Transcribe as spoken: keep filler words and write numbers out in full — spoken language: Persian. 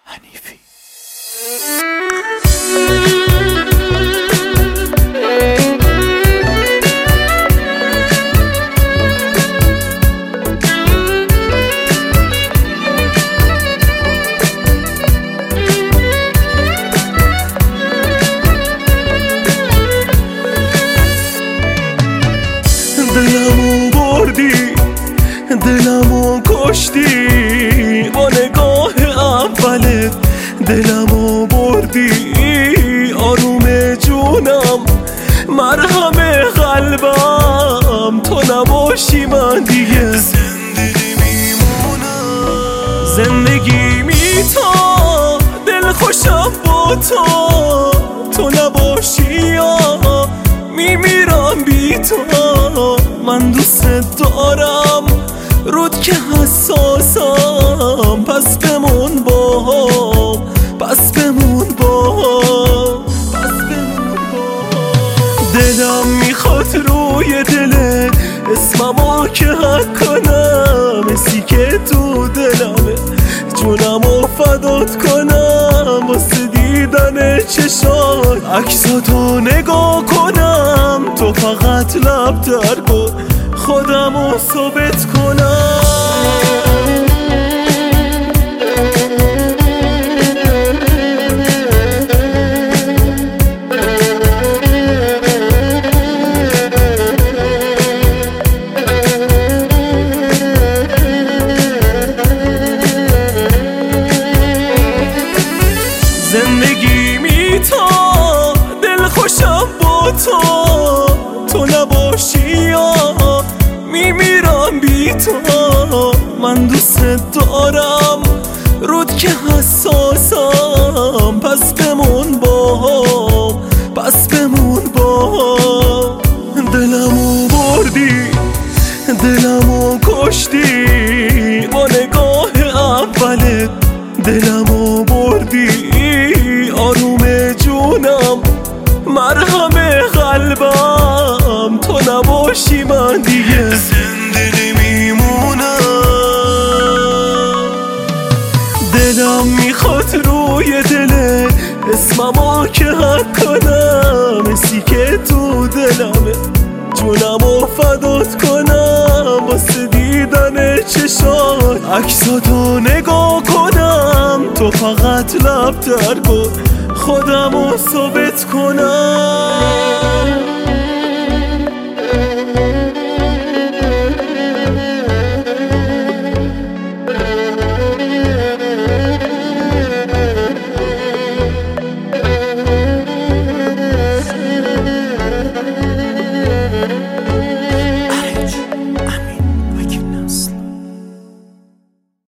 حنیفی. دلمو بردی، دلمو کشتی، با نگاه اولت دلمو بردی. آروم جونم، مرهم قلبم، تو نباشی من دیگه زندگی میمونم. زندگی میتا دل خوشم با تو، تو نباشی یا میمیرم بی تو. من دوست دارم رود که حساسم، پس بمون با هم، پس بمون با هم، پس بمون با هم. دلم میخواد روی دلت اسممو که حک کنم، اسی که تو دلمه جونمو فدات کنم. واسه دیدن چشات عکساتو نگاه کنم، تو فقط لب در کن خودمو ثابت کنم. زندگی میتا دل خوشم با تو، تو نباشی یا میمیرم بی تو. من دوست دارم رود که حساسم، پس بمون با هم، پس بمون با هم. دلمو بردی، دلمو کشتی، با نگاه اولت دلمو بردی. آروم جونم، مرهم قلبم، تو نباشی من دیگه زنده نمیمونم. دلم میخواد روی دلت اسممو که حک کنم، اسی که تو دلمه جونمو فدات کنم. واسه دیدن چشات عکساتو نگاه کنم، تو فقط لب در کن خودمو ثابت کنم.